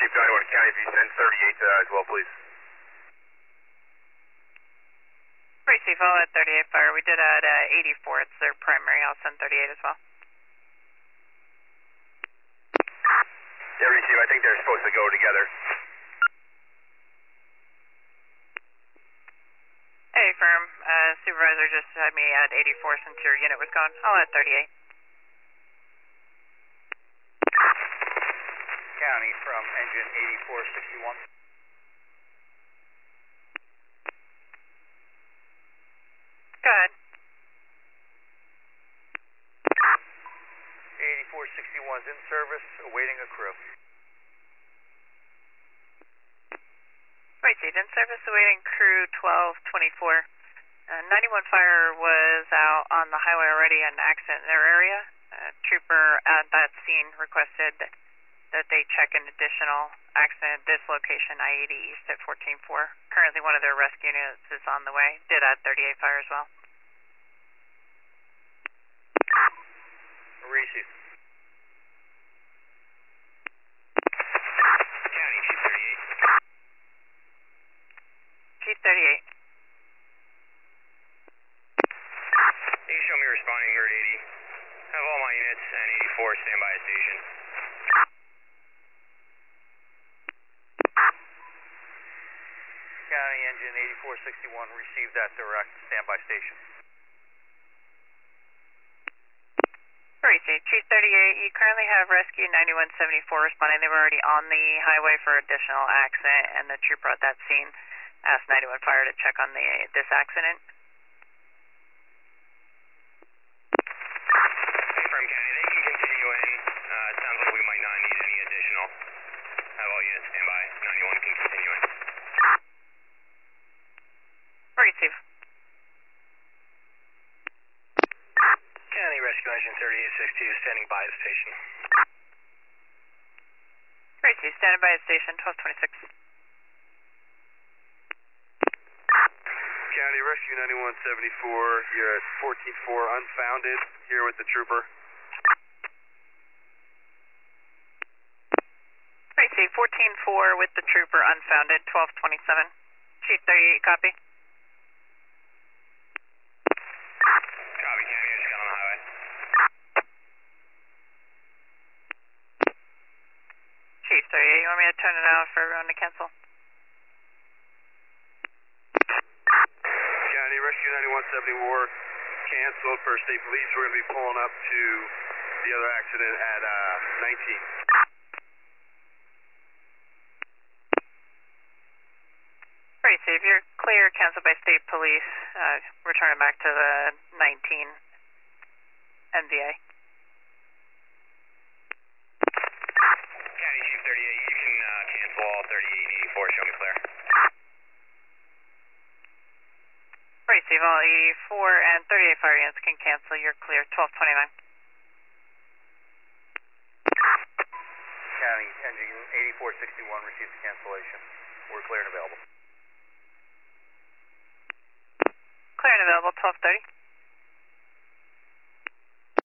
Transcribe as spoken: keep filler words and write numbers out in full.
Chief ninety-one County, if you send thirty-eight to that as well, please. Receive, all at thirty-eight fire. We did add uh, eighty-four. It's their primary. I'll send thirty-eight as well. Yeah, receive. I think they're supposed to go together. Hey, firm. Uh, supervisor just had me add eighty-four since your unit was gone. I'll add thirty-eight. County from engine eighty-four sixty-one. Go ahead. eighty-four sixty-one is in service, awaiting a crew. Received, in service, awaiting crew twelve twenty-four. Uh, ninety-one fire was out on the highway already, an accident in their area. Uh, trooper at that scene requested that they check an additional accident at this location, I eighty East at fourteen four. Currently one of their rescue units is on the way. Did add thirty-eight fire as well. Receive. County, Chief thirty-eight. Chief thirty-eight. You can show me responding here at eighty. Have all my units and eighty-four stand by at station. County engine eighty-four sixty-one received that direct, standby station. Received. Chief thirty-eight, you currently have rescue ninety-one seventy-four responding. They were already on the highway for additional accident, and the trooper at that scene asked ninety-one fire to check on the this accident. Confirm, County. They can continue in. Uh, it sounds like we might not need any additional. Have all units stand by. ninety-one can continue in. Receive. County Rescue Engine thirty-eight sixty is standing by the station. Receive. Standing by at station twelve twenty-six. County Rescue ninety-one seventy-four here at fourteen four unfounded here with the trooper. Receive. fourteen four with the trooper unfounded twelve twenty-seven. Chief thirty-eight, copy. Copy, County. I just got on the highway. Chief thirty-eight, you want me to turn it out for everyone to cancel? County Rescue ninety-one seventy-four canceled for state police. We're going to be pulling up to the other accident at uh, nineteen. Receive. You're clear, canceled by state police. Uh, returning back to the nineteen N V A. County Chief thirty-eight, you can uh, cancel all thirty-eight eighty-four. Show me clear. Receive. All eighty-four and thirty-eight fire units can cancel. You're clear. twelve twenty-nine. County engine eighty-four sixty-one received the cancellation. We're clear and available. Clear and available. twelve thirty.